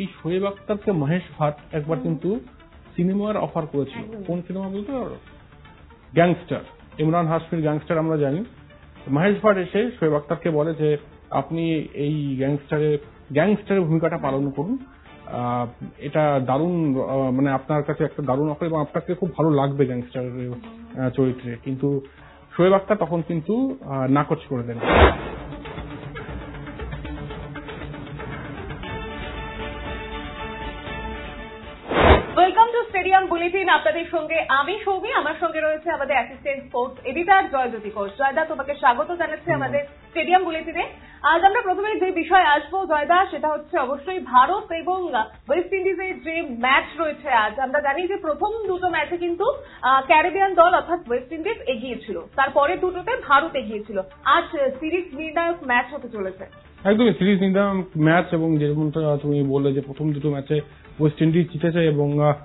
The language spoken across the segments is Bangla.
এই শোয়েব আখতারকে মহেশ ভাট একবার কিন্তু সিনেমার অফার করেছিল। কোন সিনেমা বলতে পারো? গ্যাংস্টার, ইমরান হাশমির গ্যাংস্টার আমরা জানি। মহেশ ভাট এসে শোয়েব আখতারকে বলে যে আপনি এই গ্যাংস্টারের ভূমিকাটা পালন করুন, এটা দারুণ, মানে আপনার কাছে একটা দারুণ অফার এবং আপনাকে খুব ভালো লাগবে গ্যাংস্টারের চরিত্রে। কিন্তু শোয়েব আখতার তখন কিন্তু নাকচ করে দেন। Welcome to stadium bulletin. আপনাদের সঙ্গে আমি সৌমি, আমার সঙ্গে রয়েছে আমাদের assistant sports editor Joyjyoti Ghosh. জয়দা, তোমাকে স্বাগত জানাচ্ছি আমাদের স্টেডিয়াম বুলেটিনে। আজ আমরা প্রথমে যে বিষয়ে আসবো জয়দা, সেটা হচ্ছে অবশ্যই ভারত এবং ওয়েস্ট ইন্ডিজের যে ম্যাচ রয়েছে আজ। আমরা জানি যে প্রথম দুটো ম্যাচে কিন্তু ক্যারিবিয়ান দল অর্থাৎ ওয়েস্ট ইন্ডিজ এগিয়েছিল, তারপরে দুটোতে ভারত এগিয়েছিল। আজ সিরিজ নির্ণায়ক ম্যাচ হতে চলেছে। একদমই সিরিজ নির্ণায়ক ম্যাচ, এবং যেমনটা তুমি বললে যে প্রথম দুটো ম্যাচে ওয়েস্ট ইন্ডিজ জিতেছে এবং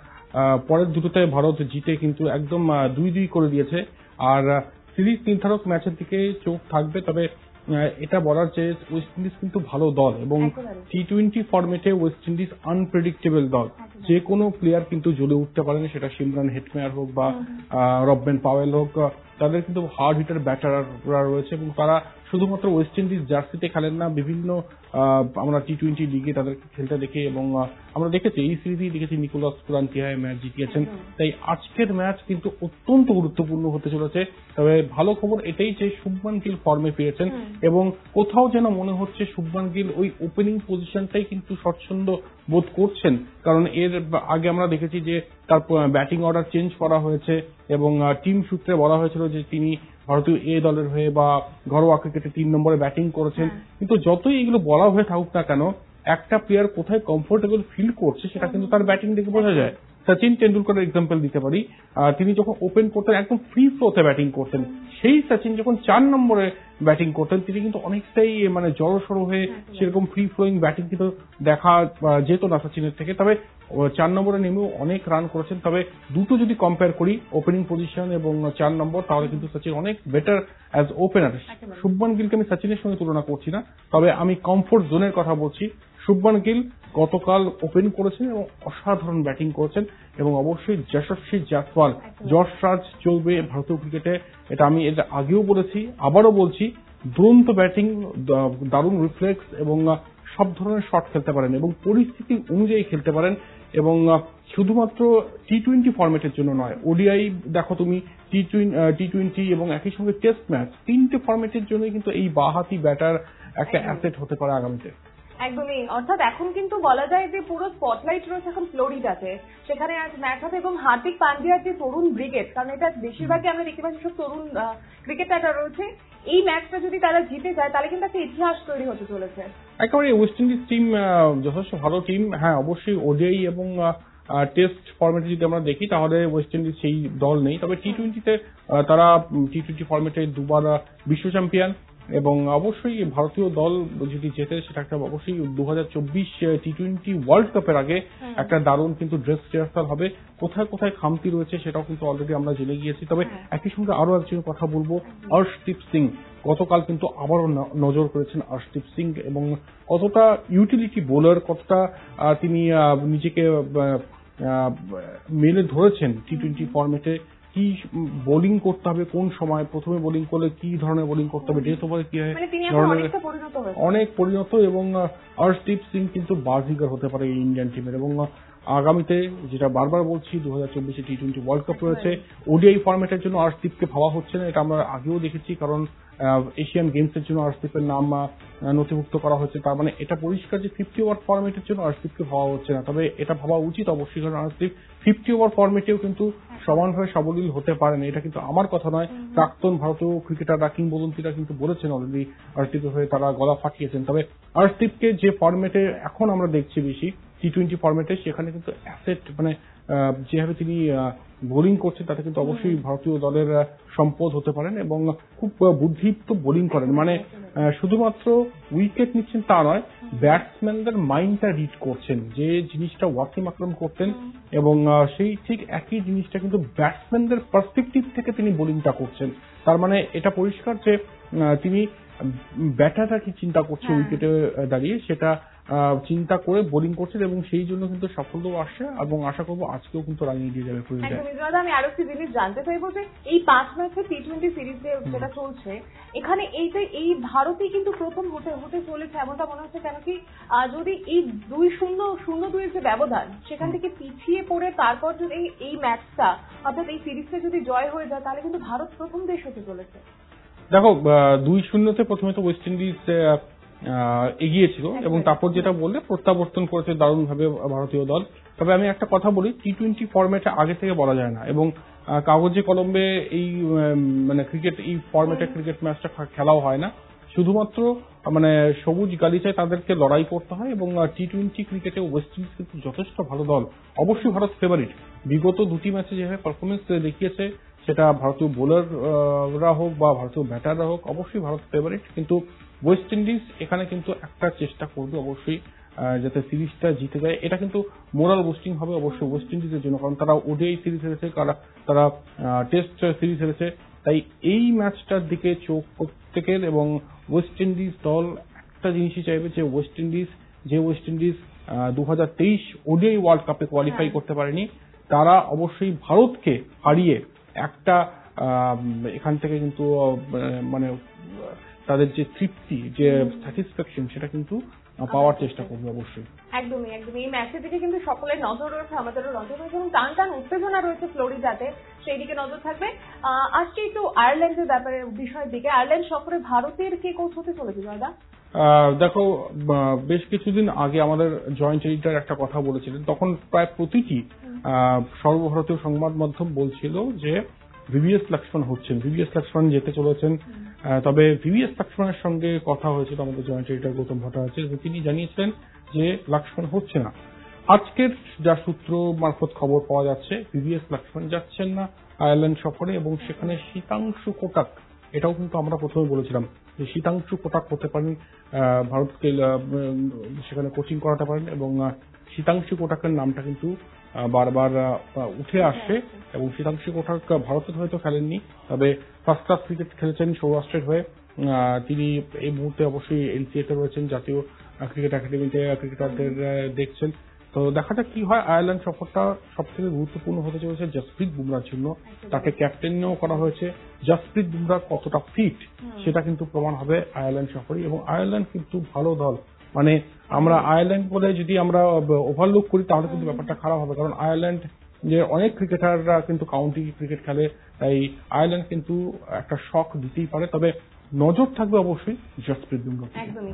পরের দুটোতে ভারত জিতে কিন্তু একদম 2-2 করে দিয়েছে। আর সিরিজ নির্ধারক ম্যাচের দিকে চোখ থাকবে। তবে এটা বলার যে ওয়েস্ট ইন্ডিজ কিন্তু ভালো দল এবং টি-20 ফরম্যাটে ওয়েস্ট ইন্ডিজ আনপ্রেডিক্টেবল দল। যে কোনো প্লেয়ার কিন্তু জ্বলে উঠতে পারেন, সেটা সিমরান হেটমেয়ার হোক বা রববেন পাওয়েল হোক। তাদের কিন্তু হার্ড হিটার ব্যাটাররা রয়েছে এবং তারা শুধুমাত্র ওয়েস্ট ইন্ডিজ জার্সিতে খেলেন না, বিভিন্ন আমরা টি-20 লিগে তাদেরকে খেলতে দেখি এবং আমরা দেখেছি এই সিরিজেই দেখেছি নিকোলাস পুরান কিভাবে ম্যাচ জিতিয়েছেন। তাই আজকের ম্যাচ কিন্তু অত্যন্ত গুরুত্বপূর্ণ হতে চলেছে। তবে ভালো খবর এটাই যে শুভমান গিল ফর্মে ফিরেছেন এবং কোথাও যেন মনে হচ্ছে শুভমান গিল ওই ওপেনিং পজিশনটাই কিন্তু স্বচ্ছন্দ বোধ করছেন, কারণ এর আগে আমরা দেখেছি যে তার ব্যাটিং অর্ডার চেঞ্জ করা হয়েছে এবং টিম সূত্রে বলা হয়েছিল যে তিনি ভারতীয় এ দলের হয়ে বা ঘরোয়া ক্রিকেটে 3 নম্বরে ব্যাটিং করেছেন। কিন্তু যতই এগুলো বলা হয়ে থাকুক না কেন, একটা প্লেয়ার কোথায় কমফোর্টেবল ফিল করছে সেটা কিন্তু তার ব্যাটিং দেখে বোঝা যায়। সচিন টেন্ডুলকারের এক্সাম্পল দিতে পারি। তিনি যখন ওপেন করতেন একদম ফ্রি ফ্লোতে ব্যাটিং করতেন, সেই সচিন যখন 4 নম্বরে ব্যাটিং করতেন তিনি কিন্তু অনেকটাই মানে জড়সড় হয়ে সেরকম ফ্রি ফ্লোয়িং ব্যাটিং কিন্তু দেখা যেত না সচিনের থেকে। তবে 4 নম্বরে নেমেও অনেক রান করেছেন। তবে দুটো যদি কম্পেয়ার করি, ওপেনিং পজিশন এবং 4 নম্বর, তাহলে কিন্তু সচিন অনেক বেটার অ্যাজ ওপেনার। শুভমান গিলকে আমি সচিনের সঙ্গে তুলনা করছি না, তবে আমি কমফোর্ট জোনের কথা বলছি। শুভমান গিল গতকাল ওপেন করেছেন এবং অসাধারণ ব্যাটিং করেছেন এবং অবশ্যই যশস্বী জয়সওয়াল, যশ রাজ চলবে ভারতীয় ক্রিকেটে। এটা আমি এর আগেও বলেছি, আবারও বলছি। দুরন্ত ব্যাটিং, দারুণ রিফ্লেক্স এবং সব ধরনের শট খেলতে পারেন এবং পরিস্থিতি অনুযায়ী খেলতে পারেন। এবং শুধুমাত্র টি-20 ফরম্যাটের জন্য নয়, ওডিআই দেখো তুমি, টি-20 এবং একই সঙ্গে টেস্ট ম্যাচ, 3টে ফরম্যাটের জন্যই কিন্তু এই বাঁহাতি ব্যাটার একটা অ্যাসেট হতে পারে আগামীতে। একদমই, অর্থাৎ এখন কিন্তু বলা যায় যে পুরো স্পটলাইট রয়েছে এখন ফ্লোরিডাতে, সেখানে আজ ম্যাচ হবে এবং হার্দিক পান্ডিয়ার যে তরুণ ব্রিগেড, কারণ এটা বেশিরভাগই আমরা দেখতে পাচ্ছি সব তরুণ ক্রিকেটাররা রয়েছে, এই ম্যাচটা যদি তারা জিতে যায় তাহলে কিন্তু একটা ইতিহাস তৈরি হতে চলেছে। একেবারে ওয়েস্ট ইন্ডিজ টিম যথেষ্ট ভালো টিম। হ্যাঁ, অবশ্যই ওডিআই এবং টেস্ট ফরম্যাটে যদি আমরা দেখি তাহলে ওয়েস্ট ইন্ডিজ সেই দল নেই। তবে টি-20তে তারা টি-20 ফরম্যাটে দুবার বিশ্ব চ্যাম্পিয়ন এবং অবশ্যই ভারতীয় দল যদি জেতে সেটা একটা অবশ্যই 2024 টি-20 ওয়ার্ল্ড কাপের আগে একটা দারুণ কিন্তু ড্রেস রিহার্সাল হবে। কোথায় কোথায় খামতি রয়েছে সেটাও কিন্তু অলরেডি আমরা জেনে গিয়েছি। তবে একই সঙ্গে আরো একজন কথা বলবো, অর্শদীপ সিং। গতকাল কিন্তু আবারও নজর করেছেন অর্শদীপ সিং এবং কতটা ইউটিলিটি বোলার, কতটা তিনি নিজেকে মেলে ধরেছেন টি-20 ফরম্যাটে। কি বোলিং করতে হবে, কোন সময় প্রথমে বোলিং করলে কি ধরনের বোলিং করতে হবে, ডেথ ওভারে কি অনেক পরিণত। এবং অর্শদীপ সিং কিন্তু বাজিগার হতে পারে এই ইন্ডিয়ান টিমের। এবং আগামীতে যেটা বারবার বলছি, 2024 টি-20 ওয়ার্ল্ড কাপ রয়েছে। ওডিআই ফরম্যাটের জন্য অর্শদীপকে ভাবা হচ্ছে না, এটা আমরা আগেও দেখেছি, কারণ এশিয়ান গেমসের জন্য অর্শদীপের নাম নথিভুক্ত করা হচ্ছে। তার মানে এটা পরিষ্কার যে 50 ওভার ফরম্যাটের জন্য অর্শদীপকে ভাবা হচ্ছে না। তবে এটা ভাবা উচিত অবশ্যই, কারণ অর্শদীপ 50 ওভার ফরম্যাটেও কিন্তু সমানভাবে সাবলীল হতে পারেন। এটা কিন্তু আমার কথা নয়, প্রাক্তন ভারতীয় ক্রিকেটাররা কিংবদন্তিরা কিন্তু বলেছেন অলরেডি অর্শদীপের হয়ে তারা গলা ফাটিয়েছেন। তবে অর্শদীপকে যে ফরম্যাটে এখন আমরা দেখছি বেশি টি-20 ফরম্যাটে, সেখানে কিন্তু অ্যাসেট মানে যেভাবে তিনি বোলিং করছেন তাতে কিন্তু অবশ্যই ভারতীয় দলের সম্পদ হতে পারেন এবং খুব বুদ্ধিদীপ্ত বোলিং করেন। মানে শুধুমাত্র উইকেট নিচ্ছেন তা নয়, ব্যাটসম্যানদের মাইন্ডটা রিড করছেন, যে জিনিসটা ওয়াসিম আকরাম করতেন এবং সেই ঠিক একই জিনিসটা কিন্তু ব্যাটসম্যানদের পার্সপেক্টিভ থেকে তিনি বোলিংটা করছেন। তার মানে এটা পরিষ্কার যে তিনি ব্যাটাররা কি চিন্তা করছে উইকেটে দাঁড়িয়ে সেটা চিন্তা করে বোলিং করছেন এবং সেই জন্য কিন্তু সাফল্য আসছে এবং আশা করবো আজকেও কিন্তু রানিয়ে দিয়ে যাবে। আমি আরো একটি জিনিস জানতে চাইবো যে এই 5 ম্যাচের টি20 সিরিজ যেটা চলছে এখানে এই ভারতই কিন্তু প্রথম হতে চলেছে এমনটা মনে হচ্ছে, কেন কি যদি এই 2-0 যে ব্যবধান সেখান থেকে পিছিয়ে পড়ে তারপর যদি এই ম্যাচটা অর্থাৎ এই সিরিজটা যদি জয় হয়ে যায় তাহলে কিন্তু ভারত প্রথম দেশ হতে চলেছে। দেখো 2-0 প্রথমে তো ওয়েস্ট ইন্ডিজ এগিয়েছিল এবং তারপর যেটা বললে প্রত্যাবর্তন করেছে দারুণভাবে ভারতীয় দল। তবে আমি একটা কথা বলি, টি20 ফরম্যাটে আগে থেকে বলা যায় না এবং কাগজে কলমে এই মানে ক্রিকেট এই ফরম্যাটে ক্রিকেট ম্যাচটা খেলাও হয় না, শুধুমাত্র মানে সবুজ গালিচায় তাদেরকে লড়াই করতে হয় এবং টি20 ক্রিকেটে ওয়েস্ট ইন্ডিজ কিন্তু যথেষ্ট ভালো দল, অবশ্যই ভারত ফেভারিট। বিগত দুটি ম্যাচে যেভাবে পারফরমেন্স দেখিয়েছে সেটা ভারতীয় বোলাররা হোক বা ভারতীয় ব্যাটাররা হোক, অবশ্যই ভারত ফেভারিট। কিন্তু ওয়েস্ট ইন্ডিজ এখানে কিন্তু একটা চেষ্টা করবে অবশ্যই যাতে সিরিজটা জিতে যায়। এটা কিন্তু মোরাল বুস্টিং হবে অবশ্যই ওয়েস্ট ইন্ডিজের জন্য, কারণ তারা ওডিআই সিরিজ হেরেছে, তারা টেস্ট সিরিজ হেরেছে। তাই এই ম্যাচটার দিকে চোখ প্রত্যেকের এবং ওয়েস্ট ইন্ডিজ দল একটা জিনিসই চাইবে যে ওয়েস্ট ইন্ডিজ 2023 ওডিআই ওয়ার্ল্ড কাপে কোয়ালিফাই করতে পারেনি, তারা অবশ্যই ভারতকে হারিয়ে একটা এখান থেকে কিন্তু মানে তাদের যে তৃপ্তি, যে স্যাটিসফ্যাকশন, সেটা কিন্তু পাওয়ার চেষ্টা করবে অবশ্যই। একদমই এই ম্যাচের দিকে কিন্তু সকলের নজর রয়েছে, আমাদেরও নজর রয়েছে এবং টান উত্তেজনা রয়েছে ফ্লোরিডাতে, সেই দিকে নজর থাকবে। আজকে একটু আয়ারল্যান্ডের ব্যাপারে বিষয়ের দিকে, আয়ারল্যান্ড সফরে ভারতের কে কোচ হতে চলেছে জয়দা? দেখো বেশ কিছুদিন আগে আমাদের জয়েন্ট এডিটর একটা কথা বলেছিলেন, তখন প্রায় প্রতিটি সর্বভারতীয় সংবাদ মাধ্যম বলছিল যে ভিভিএস লক্ষ্মণ হচ্ছেন, ভিভিএস লক্ষ্মণ যেতে চলেছেন। তবে ভিভিএস লক্ষ্মণের সঙ্গে কথা হয়েছিল আমাদের জয়েন্ট এডিটর গৌতম ভট্টাচার্য, তিনি জানিয়েছিলেন যে লক্ষ্মণ হচ্ছে না। আজকের যা সূত্র মারফত খবর পাওয়া যাচ্ছে, ভিভিএস লক্ষ্মণ যাচ্ছেন না আয়ারল্যান্ড সফরে এবং সেখানে শীতাংশু কোটাক, এটাও কিন্তু আমরা প্রথমে বলেছিলাম যে শীতাংশু কোটাক হতে পারেন, ভারতকে সেখানে কোচিং করাতে পারেন এবং শীতাংশু কোটাকের নামটা কিন্তু বারবার উঠে আসছে এবং শীতাংশু কোটাক ভারতের হয়তো খেলেননি, তবে ফার্স্ট ক্লাস ক্রিকেট খেলেছেন সৌরাষ্ট্রের হয়ে। তিনি এই মুহূর্তে অবশ্যই এনসিএতে রয়েছেন, জাতীয় ক্রিকেট একাডেমিতে ক্রিকেটারদের দেখছেন। তো দেখা যাক কি হয়। আয়ারল্যান্ড সফরটা সব থেকে গুরুত্বপূর্ণ হতে চলেছে জসপ্রীত বুমরার জন্য, তাকে ক্যাপ্টেনও করা হয়েছে। জসপ্রীত বুমরা কতটা ফিট সেটা কিন্তু প্রমাণ হবে আয়ারল্যান্ড সফরে, এবং আয়ারল্যান্ড কিন্তু ভালো দল। মানে আমরা আয়ারল্যান্ড বলে যদি আমরা ওভারলুক করি তাহলে কিন্তু ব্যাপারটা খারাপ হবে, কারণ আয়ারল্যান্ড যে অনেক ক্রিকেটাররা কিন্তু কাউন্টি ক্রিকেট খেলে, তাই আয়ারল্যান্ড কিন্তু একটা শক দিতেই পারে। তবে নজর থাকবে অবশ্যই জসপ্রীত বুমরা। একদমই,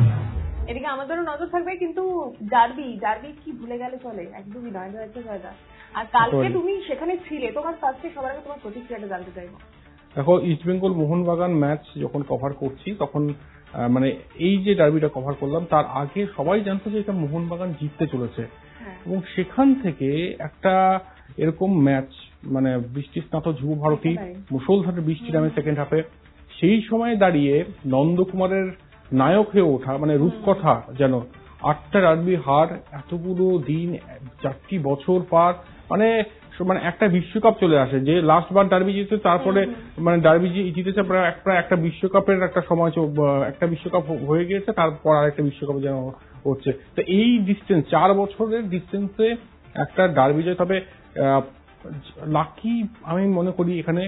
এদিকে আমাদেরও নজর থাকবে। কিন্তু ডার্বি কি ভুলে গেলে চলে? একদমই নয় হয়েছে জয়দা। আর কালকে তুমি সেখানে ছিলে, তোমার ফার্স্টে সবার আগে তোমার প্রতিক্রিয়াটা জানতে চাইবো। দেখো ইস্টবেঙ্গল মোহনবাগান ম্যাচ যখন কভার করছি তখন মানে এই যে ডার্বিটা কভার করলাম তার আগে সবাই জানতো যে এটা মোহনবাগান জিততে চলেছে, এবং সেখান থেকে একটা এরকম ম্যাচ মানে বৃষ্টি স্নাত যুব ভারতী মুষলধারে বৃষ্টি নামে সেকেন্ড হাফে, সেই সময় দাঁড়িয়ে নন্দকুমারের নায়ক হয়ে ওঠা মানে রূপকথা, যেন 8টা ডার্বি হার, এতগুলো দিন, 4টি বছর পার, মানে একটা বিশ্বকাপ চলে আসে। যে লাস্ট বার ডার্বি জিতেছে তারপরে মানে ডার্বি জিতেছে প্রায় একটা বিশ্বকাপের একটা সময়, একটা বিশ্বকাপ হয়ে গিয়েছে, তারপর আরেকটা বিশ্বকাপ যেন হচ্ছে। তো এই ডিস্টেন্স 4 বছরের ডিস্টেন্সে একটা ডার্বি জয়। তবে লাকি আমি মনে করি এখানে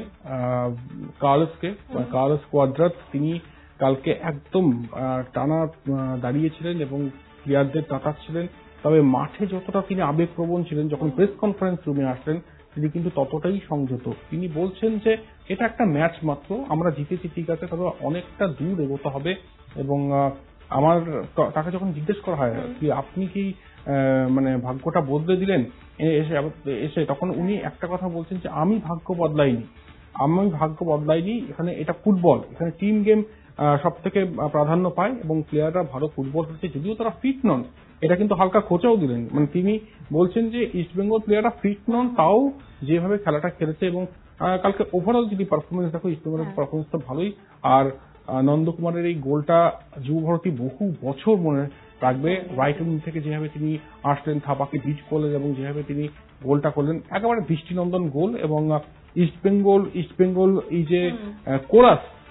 কার্লোস কোয়াদ্রাত, তিনি কালকে একদম টানা দাঁড়িয়েছিলেন এবং প্লেয়ারদের তাতাচ্ছিলেন। তবে মাঠে যতটা তিনি আবেগপ্রবণ ছিলেন, যখন প্রেস কনফারেন্স রুমে আসলেন তিনি কিন্তু ততটাই সংযত। তিনি বলছেন যে এটা একটা ম্যাচ মাত্র, আমরা জিতেছি ঠিক আছে, তবে অনেকটা দূর এগোতে হবে। এবং তাকে যখন জিজ্ঞেস করা হয় কি আপনি কি মানে ভাগ্যটা বদলে দিলেন এসে, তখন উনি একটা কথা বলছেন যে আমি ভাগ্য বদলাইনি, এখানে এটা ফুটবল, এখানে টিম গেম সব থেকে প্রাধান্য পায় এবং প্লেয়াররা ভালো ফুটবল খেলছে, যদিও তারা ফিট নন, এটা কিন্তু হালকা খোঁচাও দিলেন। মানে তিনি বলছেন যে ইস্টবেঙ্গল প্লেয়াররা ফিট নন, তাও যেভাবে খেলাটা খেলেছে, এবং কালকে ওভারঅল যদি পারফরমেন্স দেখো ইস্টবেঙ্গলের পারফরমেন্সটা ভালোই। আর নন্দকুমারের এই গোলটা যুব ভারতী বহু বছর মনে রাখবে। রাইট উইং থেকে যেভাবে তিনি আসলেন, থাপাকে বিট করলেন এবং যেভাবে তিনি গোলটা করলেন, একেবারে দৃষ্টিনন্দন গোল। এবং ইস্টবেঙ্গল এই যে কোরাস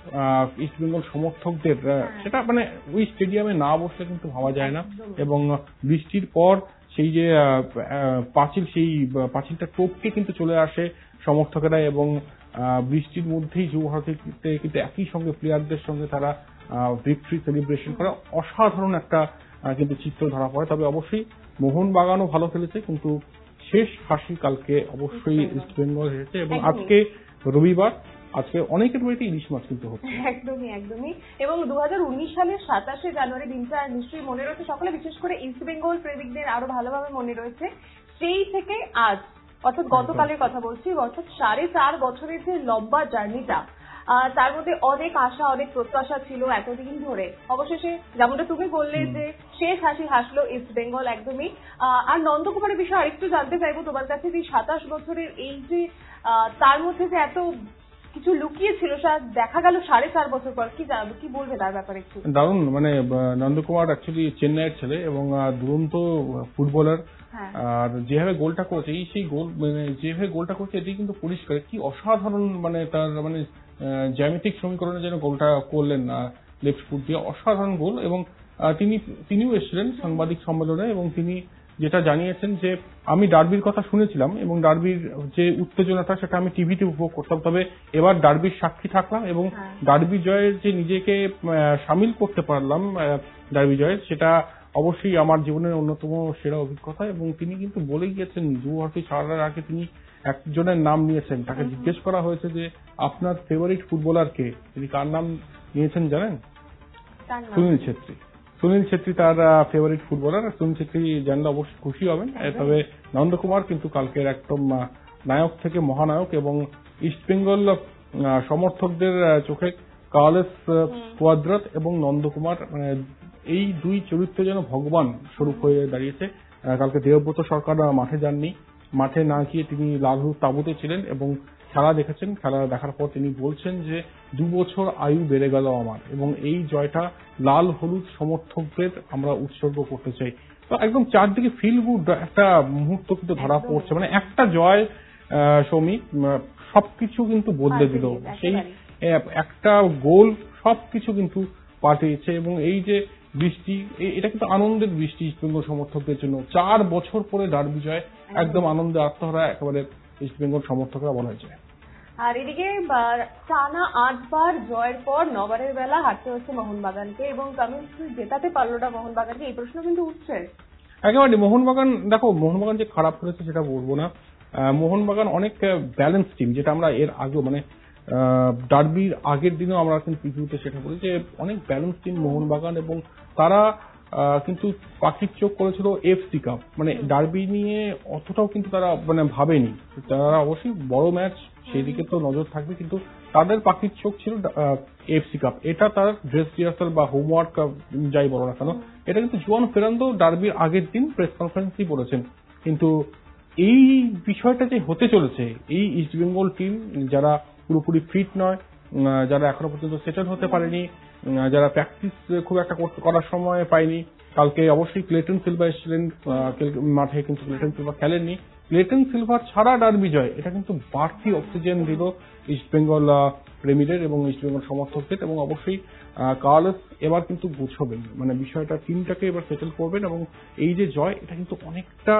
ইস্ট বেঙ্গল সমর্থকদের সেটা মানে ওই স্টেডিয়ামে না বসলে কিন্তু ভাবা যায় না। এবং বৃষ্টির পর সেই যে পাঁচিলটা টপকে কিন্তু চলে আসে সমর্থকেরা, এবং বৃষ্টির মধ্যেই যুব ভারতীতে কিন্তু একই সঙ্গে প্লেয়ারদের সঙ্গে তারা ভিক্টরি সেলিব্রেশন করে অসাধারণ একটা কিন্তু চিত্র ধরা পড়ে। তবে অবশ্যই মোহনবাগানও ভালো খেলেছে, কিন্তু শেষ হাসি কালকে অবশ্যই ইস্ট বেঙ্গল হেরেছে। এবং আজকে রবিবার, আজকে অনেকের বাড়িতে ইলিশ মাছ কিন্তু হচ্ছে। একদমই। এবং 2019 সালের 27শে জানুয়ারি দিনটা নিশ্চয়ই মনে রয়েছে সকলে, বিশেষ করে ইস্ট বেঙ্গল প্রেমিকদের আরো ভালোভাবে মনে রয়েছে। সেই থেকে আজ, অর্থাৎ গতকালের কথা বলছি, অর্থাৎ 4.5 বছরের যে লম্বা জার্নিটা, তার মধ্যে অনেক আশা, অনেক প্রত্যাশা ছিল এতদিন ধরে। অবশেষে যেমনটা তুমি বললে যে শেষ হাসি হাসলো ইস্ট বেঙ্গল, একদমই। আর নন্দকুমারের বিষয়ে আরেকটু জানতে চাইবো তোমার কাছে, যে 27 বছরের এই যে তার মধ্যে যে এত কিছু লুকিয়ে ছিল, দেখা গেল 4.5 বছর পর, কি বলবে তার ব্যাপারে একটু? দারুণ, মানে নন্দকুমার অ্যাকচুয়ালি চেন্নাইয়ের ছেলে এবং দুরন্ত ফুটবলার। আর যেভাবে গোলটা করেছে, সেই গোল মানে যেভাবে গোলটা করেছে এটি কিন্তু পরিষ্কার কি অসাধারণ, মানে তার মানে জ্যামিতিক সমীকরণে যেন গোলটা করলেন লেফট ফুট দিয়ে, অসাধারণ গোল। এবং তিনিও এসেছিলেন সাংবাদিক সম্মেলনে, এবং তিনি যেটা জানিয়েছেন যে আমি ডার্বির কথা শুনেছিলাম এবং ডার্বির যে উত্তেজনাটা সেটা আমি টিভিতে উপভোগ করতাম, তবে এবার ডার্বির সাক্ষী থাকলাম এবং ডার্বি জয়ের যে নিজেকে সামিল করতে পারলাম ডার্বি জয়ের, সেটা অবশ্যই আমার জীবনের অন্যতম সেরা অভিজ্ঞতা। এবং তিনি কিন্তু বলে গিয়েছেন, যুব ভারতী ছাড়ার আগে তিনি একজনের নাম নিয়েছেন। তাকে জিজ্ঞেস করা হয়েছে যে আপনার ফেভারিট ফুটবলার কে, তিনি কার নাম নিয়েছেন জানেন? সুনীল ছেত্রী তার ফেভারিট ফুটবলার। সুনীল ছেত্রী জানলে অবশ্যই খুশি হবেন। তবে নন্দকুমার কিন্তু কালকের একদম নায়ক থেকে মহানায়ক, এবং ইস্ট বেঙ্গল সমর্থকদের চোখে কার্লোস কোয়াদ্রাত এবং নন্দকুমার, এই দুই চরিত্র যেন ভগবান স্বরূপ হয়ে দাঁড়িয়েছে। কালকে দেবব্রত সরকার মাঠে যাননি, মাঠে না গিয়ে তিনি লাল হলুদ তাঁবুতে ছিলেন এবং খেলা দেখেছেন। খেলা দেখার পর তিনি বলছেন যে 2 বছর আয়ু বেড়ে গেল আমার, এবং এই জয়টা লাল হলুদ সমর্থকদের আমরা উৎসর্গ করতে চাই। তো একদম চারদিকে ফিল গুড একটা মুহূর্ত কিন্তু ধরা পড়ছে, মানে একটা জয় সৌমি সবকিছু কিন্তু বদলে দিল। সেই একটা গোল সবকিছু কিন্তু পাঠিয়েছে। এবং এই যে বৃষ্টি, এটা কিন্তু আনন্দের বৃষ্টি ইস্ট বেঙ্গল সমর্থকদের জন্য। 4 বছর পরে ডার্বি জয়, একদম আনন্দে আত্মহারা একেবারে ইস্ট বেঙ্গল সমর্থকরা বলা যায়। আর এদিকে টানা 8 বার জয়ের পর 9 বারের বেলা হারতে হচ্ছে মোহনবাগানকে, এবং কামিন্স জেতাতে পারলো না মোহনবাগানকে, এই প্রশ্ন কিন্তু উঠছে। একেবারে মোহনবাগান, দেখো মোহনবাগান যে খারাপ করেছে সেটা বলবো না। মোহনবাগান অনেক ব্যালেন্স টিম, যেটা আমরা এর আগেও মানে ডার্বির আগের দিনেও আমরা কিন্তু প্রিভিউতে সেটা বলি যে অনেক ব্যালেন্স টিম মোহনবাগান, এবং তারা কিন্তু পাখির চোখ করেছিল এফসি কাপ, মানে ডার্বি নিয়ে অতটাও কিন্তু তারা মানে ভাবেনি। তারা অবশ্যই বড় ম্যাচ, সেদিকে তো নজর থাকবে, কিন্তু তাদের পাখির চোখ ছিল এফসি কাপ। এটা তার ড্রেস রিহার্সাল বা হোমওয়ার্ক যাই বলো না কেন, এটা কিন্তু জুয়ান ফেরান্দো ডার্বির আগের দিন প্রেস কনফারেন্সেই বলেছেন। কিন্তু এই বিষয়টা যে হতে চলেছে, এই ইস্ট বেঙ্গল টিম যারা পুরোপুরি ফিট নয়, যারা এখনো পর্যন্ত সেটেল হতে পারেনি, যারা প্র্যাকটিস খুব একটা করার সময় পায়নি। কালকে অবশ্যই ক্লেটন সিলভা এসেছিলেন মাঠে, কিন্তু ক্লেটন সিলভা খেলেননি। ক্লেটন সিলভার ছাড়া ডার্বি জয়, এটা কিন্তু বাড়তি অক্সিজেন দিল ইস্ট বেঙ্গল প্রেমীদের এবং ইস্ট বেঙ্গল সমর্থকদের। এবং অবশ্যই কার্লোস এবার কিন্তু বুঝবেন, মানে বিষয়টা টিমটাকে এবার সেটেল করবেন, এবং এই যে জয় এটা কিন্তু অনেকটা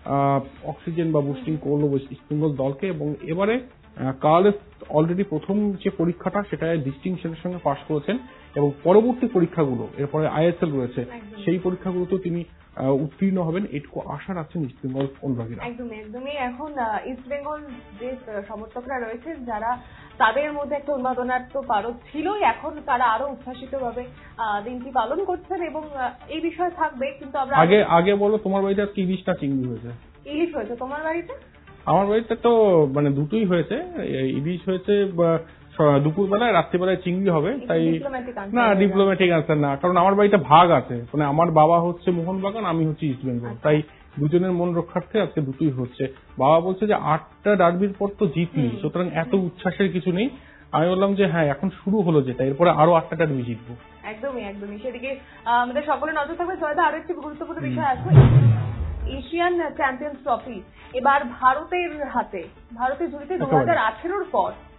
অক্সিজেন বা বুস্টিং করলো ইস্ট বেঙ্গল দলকে। এবং এবারে কার্লোস অলরেডি প্রথম যে পরীক্ষাটা সেটা ডিস্টিংশনের সঙ্গে পাশ করেছেন, এবং পরবর্তী পরীক্ষাগুলো এরপরে আইএসএল রয়েছে, সেই পরীক্ষাগুলোতে তিনি উত্তীর্ণ হবেন, এটুকু আশা রাখছেন ইস্ট বেঙ্গল অনুরাগীরা। একদমই। এখন ইস্ট বেঙ্গল যে সমর্থকরা রয়েছেন, যারা তাদের মধ্যে একটা উন্মাদনার তো পারদ ছিলই, এখন তারা আরো উচ্ছ্বাসিত ভাবে দিনটি পালন করছেন, এবং এই বিষয় থাকবে। কিন্তু আমরা আগে বলো, তোমার বাড়িতে কি ইলিশটা চিংড়ি হয়েছে? ইলিশ হয়েছে। তোমার বাড়িতে? আমার বাড়িতে তো মানে দুটোই হয়েছে, ইলিশ হয়েছে দুপুরবেলায়, রাত্রিবেলায় চিংড়ি হবে। তাই না, ডিপ্লোম্যাটিক আনসার না, কারণ আমার বাড়িতে ভাগ আছে, মানে আমার বাবা হচ্ছে মোহনবাগান, আমি হচ্ছে ইস্ট বেঙ্গল, তাই দুজনের মন রক্ষার্থে আজকে দুটোই হচ্ছে। বাবা বলছে যে 8টা ডার্বির পর তো জিতনি, সুতরাং এত উচ্ছ্বাসের কিছু নেই। আমি বললাম যে হ্যাঁ, এখন শুরু হলো যেটা, এরপরে আরো 8টা ডার্বি জিতবো। একদমই। সেদিকে আমাদের সকলের নজর থাকবে। জয়দা, আরো একটি গুরুত্বপূর্ণ বিষয় আছে, এশিয়ান চ্যাম্পিয়ন্স ট্রফি এবার ভারতের হাতে, ভারতের ঝুলিতে 2018-র পর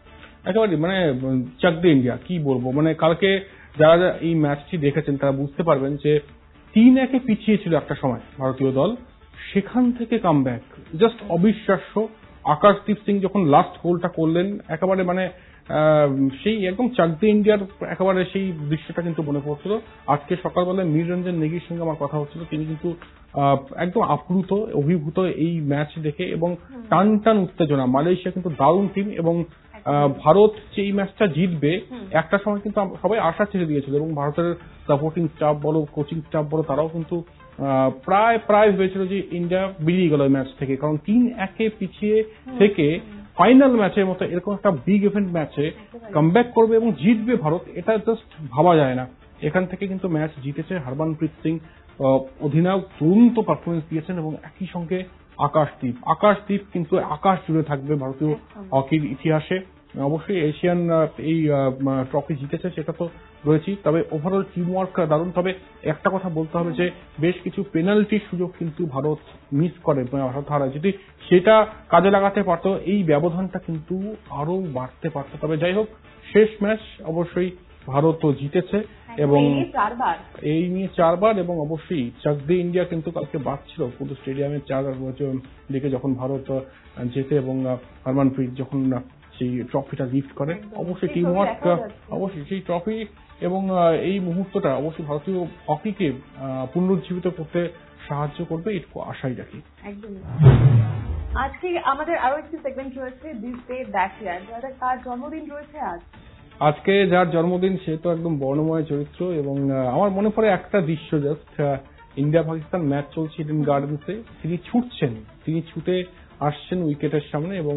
একেবারে মানে চাক দে ইন্ডিয়া কি বলবো, মানে কালকে যারা এই ম্যাচটি দেখেছেন তারা বুঝতে পারবেন যে 3-1 পিছিয়ে ছিল একটা সময় ভারতীয় দল, সেখান থেকে কামব্যাক জাস্ট অবিশ্বাস্য। আকাশদীপ সিং যখন লাস্ট গোলটা করলেন একেবারে মানে সেই একদম চাক দে ইন্ডিয়ার একেবারে সেই দৃশ্যটা কিন্তু মনে পড়ছিল। আজকে সকালবেলায় মীররঞ্জন নেগির সঙ্গে আমার কথা হচ্ছিল, তিনি কিন্তু একদম আপ্লুত অভিভূত এই ম্যাচ দেখে, এবং টান টান উত্তেজনা। মালয়েশিয়া কিন্তু দারুণ টিম, এবং ভারত যে এই ম্যাচটা জিতবে একটা সময় কিন্তু সবাই আশা ছেড়ে দিয়েছিল, এবং ভারতের সাপোর্টিং স্টাফ বলো কোচিং স্টাফ বলো তারাও কিন্তু প্রায় হয়েছিল যে ইন্ডিয়া বেরিয়ে গেল ম্যাচ থেকে, কারণ 3-1 পিছিয়ে থেকে ফাইনাল ম্যাচের মতো এরকম একটা বিগ ইভেন্ট ম্যাচে কামব্যাক করবে এবং জিতবে ভারত, এটা জাস্ট ভাবা যায় না। এখান থেকে কিন্তু ম্যাচ জিতেছে হরমনপ্রীত সিং, অধিনায়ক দুরন্ত পারফরমেন্স দিয়েছেন, এবং একই সঙ্গে আকাশদীপ কিন্তু আকাশ জুড়ে থাকবে ভারতীয় হকির ইতিহাসে। অবশ্যই এশিয়ান এই ট্রফি জিতেছে সেটা তো রয়েছেই, তবে ওভারঅল টিম ওয়ার্ক দারুণ। তবে একটা কথা বলতে হবে যে বেশ কিছু পেনাল্টির সুযোগ কিন্তু ভারত মিস করে, ভারত হারায়। যদি সেটা কাজে লাগাতে পারতো এই ব্যবধানটা কিন্তু আরো বাড়তে পারতো। তবে যাই হোক, শেষ ম্যাচ অবশ্যই ভারত জিতেছে, এবং এই নিয়ে 4 বার, এবং অবশ্যই চাক দে ইন্ডিয়া কিন্তু কালকে বাঁচছিল পুরো স্টেডিয়ামে 4 দিকে যখন ভারত জেতে, এবং হরমনপ্রীত যখন সেই ট্রফিটা লিফট করে। অবশ্যই টিম ওয়ার্ক, অবশ্যই সেই ট্রফি এবং এই মুহূর্তটা অবশ্যই ভারতীয় হকিকে পুনরুজ্জীবিত করতে সাহায্য করবে, এটুকু আশাই রাখি। একদম। আজকে আমাদের আরো একটি সেগমেন্ট রয়েছে, দিস ডে দ্যাট ইয়ার। কার জন্মদিন রয়েছে আজ? আজকে যার জন্মদিন সে তো একদম বর্ণময় চরিত্র, এবং আমার মনে পড়ে একটা দৃশ্য, জাস্ট ইন্ডিয়া পাকিস্তান ম্যাচ চলছে ইডেন গার্ডেন্সে, তিনি ছুটে আসছেন উইকেটের সামনে, এবং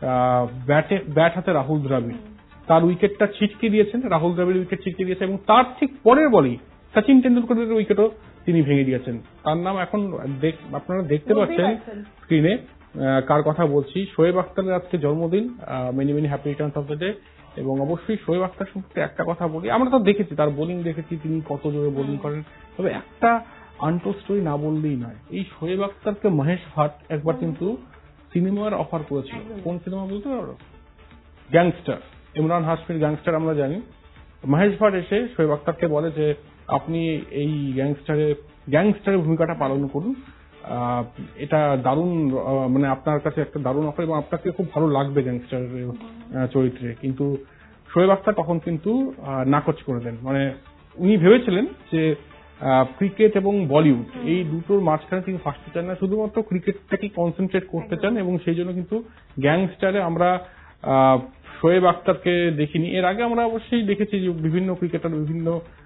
ব্যাট হাতে রাহুল দ্রাবিড় তার উইকেটটা ছিটকে দিয়েছেন, রাহুল দ্রাবিড়ের উইকেট ছিটকে দিয়েছেন, এবং তার ঠিক পরের বলেই সচিন টেন্ডুলকরের উইকেটও তিনি ভেঙে দিয়েছেন। তার নাম এখন আপনারা দেখতে পাচ্ছেন স্ক্রিনে কার কথা বলছি। শোয়েব আখতারের আজকে জন্মদিন, many many happy returns of the day. এবং অবশ্যই শোয়েব আখতার সম্পর্কে একটা কথা বলি, আমরা তো দেখেছি তার বোলিং দেখেছি, তিনি কত জোরে বোলিং করেন, তবে একটা আনটোল্ড স্টোরি না বললেই নয়। এই শোয়েব আখতারকে মহেশ ভাট একবার কিন্তু সিনেমার অফার করেছিল। কোন সিনেমা বলতে পারো? গ্যাংস্টার, ইমরান হাশমির গ্যাংস্টার আমরা জানি। মহেশ ভাট এসে শোয়েব আখতারকে বলে যে আপনি এই গ্যাংস্টারের ভূমিকাটা পালন করুন, এটা দারুণ, মানে আপনার কাছে একটা দারুণ অফার, এবং আপনাকে খুব ভালো লাগবে গ্যাংস্টারের চরিত্রে। কিন্তু শোয়েব আখতার তখন কিন্তু নাকচ করে দেন। মানে উনি ভেবেছিলেন যে ক্রিকেট এবং বলিউড এই দুটোর মাঝখানে তিনি ফাঁসতে চান না, শুধুমাত্র ক্রিকেটটাকে কনসেন্ট্রেট করতে চান, এবং সেই জন্য কিন্তু গ্যাংস্টারে আমরা শোয়েব আখতারকে দেখিনি। এর আগে আমরা অবশ্যই দেখেছি যে বিভিন্ন ক্রিকেটার বিভিন্ন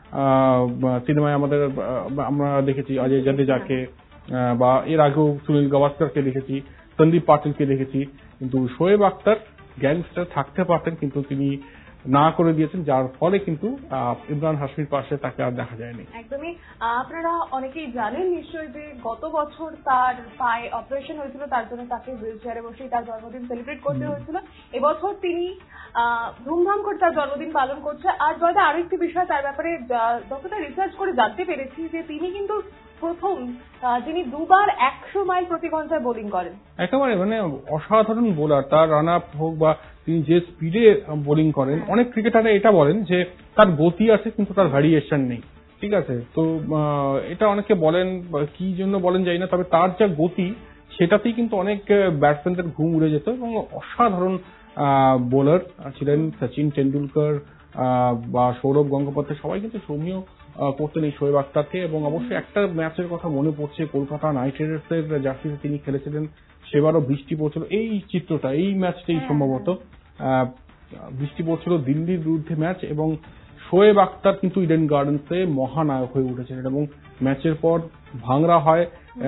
সিনেমায় আমরা দেখেছি, অজয় জাদেজাকে, বা এর আগেও সুনীল গাভাস্করকে দেখেছি, সন্দীপ পাটিলকে দেখেছি, কিন্তু শোয়েব আখতার গ্যাংস্টার থাকতে পারতেন, কিন্তু তিনি না করে দিয়েছেন, যার ফলে কিন্তু ইমরান হাশমির পাশে তাকে আর দেখা যায়নি। একদমই। আপনারা অনেকেই জানেন নিশ্চয়ই যে গত বছর তার পায়ে অপারেশন হয়েছিল, তার জন্য তাকে হুইল চেয়ারে বসেই তার জন্মদিন সেলিব্রেট করতে হয়েছিল। এবছর তিনি ধুমধাম করে তার জন্মদিন পালন করছে। আর জয়দা, আরো একটি বিষয় তার ব্যাপারে যতটা রিসার্চ করে জানতে পেরেছি যে তিনি কিন্তু প্রথম যিনি 2 বার 100 মাইল প্রতি ঘন্টায় বোলিং করেন। একেবারে মানে অসাধারণ বোলার, তার রান আপ হোক বা তিনি যে স্পিডে বোলিং করেন, অনেক ক্রিকেটাররা এটা বলেন যে তার গতি আছে কিন্তু তার ভ্যারিয়েশন নেই। ঠিক আছে, তো এটা অনেকে বলেন, কি জন্য বলেন জানি না, তবে তার যা গতি সেটাতেই কিন্তু অনেক ব্যাটসম্যানদের ঘুম উড়ে যেত, এবং অসাধারণ বোলার ছিলেন সচিন টেন্ডুলকর বা সৌরভ গঙ্গোপাধ্যায়, সবাই কিন্তু সমীহ করতেন এই শোয়েব আখতারকে। এবং অবশ্যই একটা ম্যাচের কথা মনে পড়ছে, কলকাতা নাইট রাইডার্সের জার্সিতে তিনি খেলেছিলেন, সেবারও বৃষ্টি পড়ছিল, এই চিত্রটা এই ম্যাচটাই সম্ভবত বৃষ্টি পড়ছিল, দিল্লির বিরুদ্ধে ম্যাচ, এবং শোয়েব আখতার কিন্তু ইডেন গার্ডেন্সে মহানায়ক হয়ে উঠেছিলেন, এবং ম্যাচের পর ভাঙড়া হয়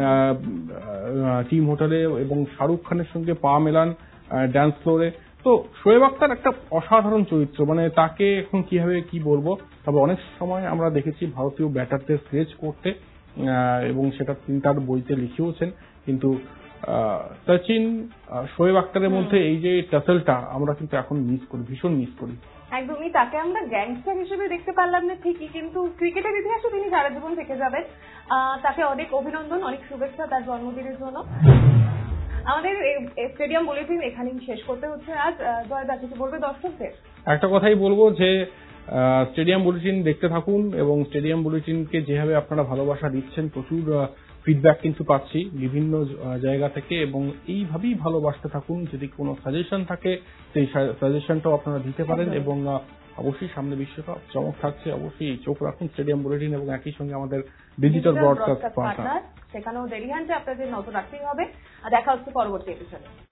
টিম হোটেলে, এবং শাহরুখ খানের সঙ্গে পা মেলান ড্যান্স ফ্লোরে। তো শোয়েব আখতার একটা অসাধারণ চরিত্র, মানে তাকে এখন কিভাবে কি বলবো, তবে অনেক সময় আমরা দেখেছি ভারতীয় ব্যাটারদের স্কেচ করতে, এবং সেটা তিনি তার বইতে লিখেওছেন। কিন্তু সচিন শোয়েব আখতারের মধ্যে এই যে টাসেলটা আমরা কিন্তু এখন মিস করি, ভীষণ মিস করি। একদমই, তাকে আমরা গ্যাংস্টার হিসেবে দেখতে পারলাম না ঠিকই, কিন্তু ক্রিকেটের ইতিহাসে তিনি সারা জীবন থেকে যাবেন। তাকে অনেক অভিনন্দন, অনেক শুভেচ্ছা তার জন্মদিনের জন্য। আমাদের স্টেডিয়াম বুলেটিন এখানেই শেষ করতে হচ্ছে আজ। জয়দা, কিছু বলবে দর্শকদের? একটা কথাই বলবো যে স্টেডিয়াম বুলেটিন দেখতে থাকুন এবং স্টেডিয়াম বুলেটিনকে যেভাবে আপনারা ভালোবাসা দিচ্ছেন, প্রচুর ফিডব্যাক কিন্তু পাচ্ছি বিভিন্ন জায়গা থেকে, এবং এইভাবেই ভালোবাসতে থাকুন। যদি কোনো সাজেশন থাকে সেই সাজেশনটাও আপনারা দিতে পারেন, এবং অবশ্যই সামনে বিশ্বকাপ চমক থাকছে, অবশ্যই চোখ রাখুন স্টেডিয়াম বুলেটিন এবং একই সঙ্গে আমাদের ডিজিটাল ব্রডকাস্ট পার্টনার। সেখানেও দেরি হচ্ছে, আপনাদের নজর রাখতেই হবে। আর দেখা হচ্ছে পরবর্তী এপিসোডে।